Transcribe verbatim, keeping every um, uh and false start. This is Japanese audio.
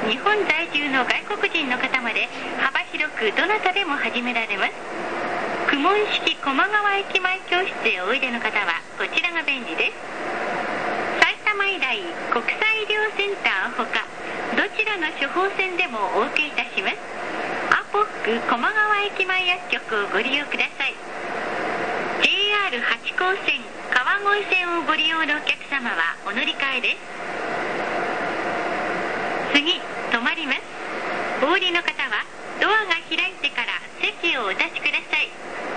日本在住の外国人の方まで幅広くどなたでも始められます。公文式駒川駅前教室へおいでの方はこちらが便利です。埼玉医大国際医療センターほかどちらの処方箋でもお受けいたします。アポック駒川駅前薬局をご利用ください。 ジェイアール 八高線川越線をご利用のお客様はお乗り換えです。次、止まります。お降りの方はドアが開いてから席をお立ちください。